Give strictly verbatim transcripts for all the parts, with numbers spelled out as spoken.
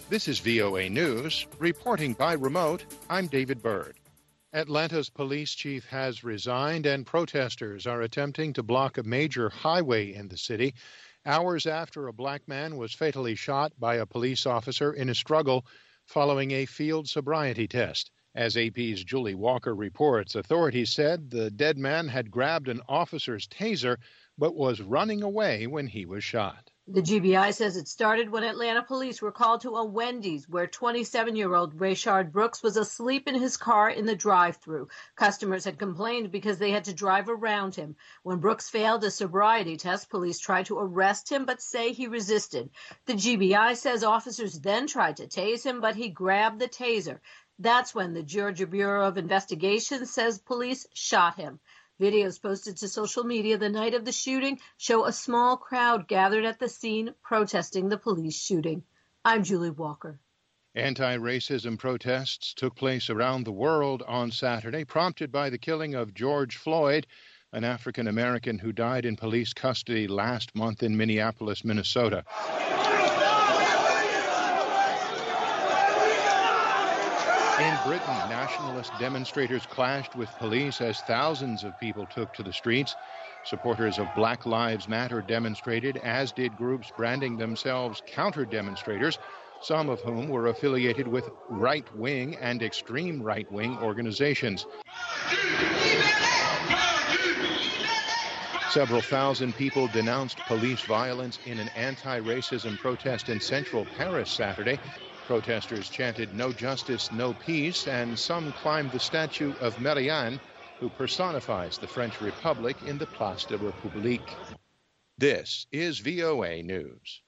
This is V O A News. Reporting by remote, I'm David Byrd. Atlanta's police chief has resigned, and protesters are attempting to block a major highway in the city hours after a black man was fatally shot by a police officer in a struggle following a field sobriety test. As A P's Julie Walker reports, authorities said the dead man had grabbed an officer's taser but was running away when he was shot. The G B I says it started when Atlanta police were called to a Wendy's where twenty-seven-year-old Rayshard Brooks was asleep in his car in the drive-thru. Customers had complained because they had to drive around him. When Brooks failed a sobriety test, police tried to arrest him but say he resisted. The G B I says officers then tried to tase him, but he grabbed the taser. That's when the Georgia Bureau of Investigation says police shot him. Videos posted to social media the night of the shooting show a small crowd gathered at the scene protesting the police shooting. I'm Julie Walker. Anti-racism protests took place around the world on Saturday, prompted by the killing of George Floyd, an African-American who died in police custody last month in Minneapolis, Minnesota. In Britain, nationalist demonstrators clashed with police as thousands of people took to the streets. Supporters of Black Lives Matter demonstrated, as did groups branding themselves counter-demonstrators, some of whom were affiliated with right-wing and extreme right-wing organizations. Several thousand people denounced police violence in an anti-racism protest in central Paris Saturday. Protesters chanted "No justice, no peace," and some climbed the statue of Marianne, who personifies the French Republic, in the Place de la République. This is V O A News.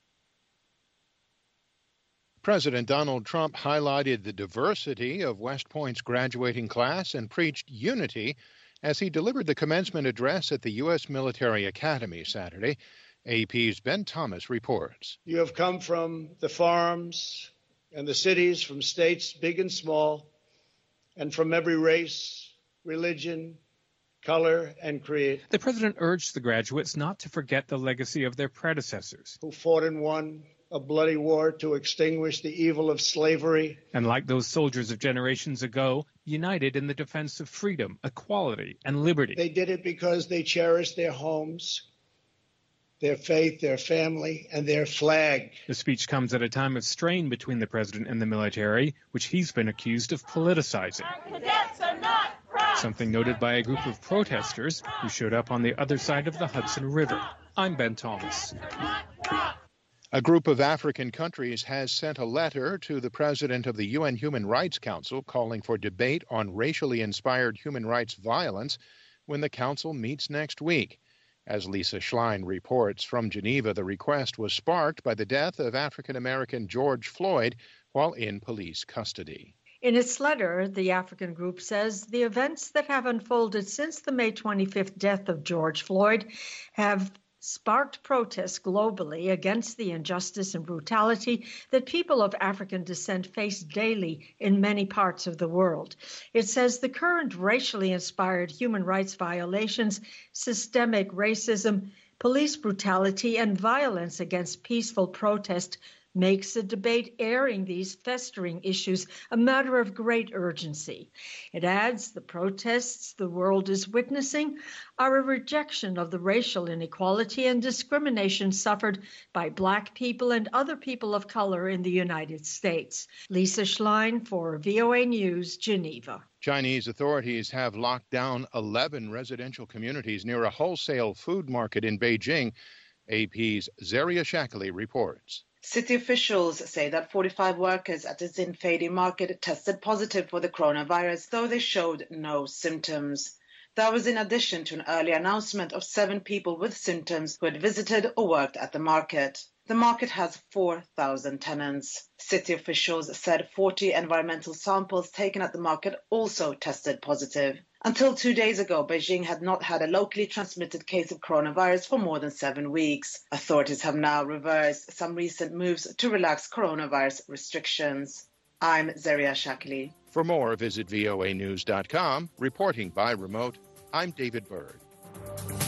President Donald Trump highlighted the diversity of West Point's graduating class and preached unity as he delivered the commencement address at the U S Military Academy Saturday. A P's Ben Thomas reports. You have come from the farms and the cities, from states big and small, and from every race, religion, color, and creed. The president urged the graduates not to forget the legacy of their predecessors, who fought and won a bloody war to extinguish the evil of slavery. And like those soldiers of generations ago, united in the defense of freedom, equality, and liberty. They did it because they cherished their homes, their faith, their family, and their flag. The speech comes at a time of strain between the president and the military, which he's been accused of politicizing. Our cadets are not proud. Something noted by a group of protesters who showed up on the other side of the Hudson River. I'm Ben Thomas. A group of African countries has sent a letter to the president of the U N Human Rights Council calling for debate on racially inspired human rights violence when the council meets next week. As Lisa Schlein reports from Geneva, the request was sparked by the death of African-American George Floyd while in police custody. In its letter, the African group says the events that have unfolded since the May twenty-fifth death of George Floyd have sparked protests globally against the injustice and brutality that people of African descent face daily in many parts of the world. It says the current racially inspired human rights violations, systemic racism, police brutality, and violence against peaceful protest makes the debate airing these festering issues a matter of great urgency. It adds the protests the world is witnessing are a rejection of the racial inequality and discrimination suffered by Black people and other people of color in the United States. Lisa Schlein for V O A News, Geneva. Chinese authorities have locked down eleven residential communities near a wholesale food market in Beijing. A P's Zaria Shakali reports. City officials say that forty-five workers at the Xinfadi market tested positive for the coronavirus, though they showed no symptoms. That was in addition to an early announcement of seven people with symptoms who had visited or worked at the market. The market has four thousand tenants. City officials said forty environmental samples taken at the market also tested positive. Until two days ago, Beijing had not had a locally transmitted case of coronavirus for more than seven weeks. Authorities have now reversed some recent moves to relax coronavirus restrictions. I'm Zaria Shakali. For more, visit V O A news dot com. Reporting by remote, I'm David Byrd.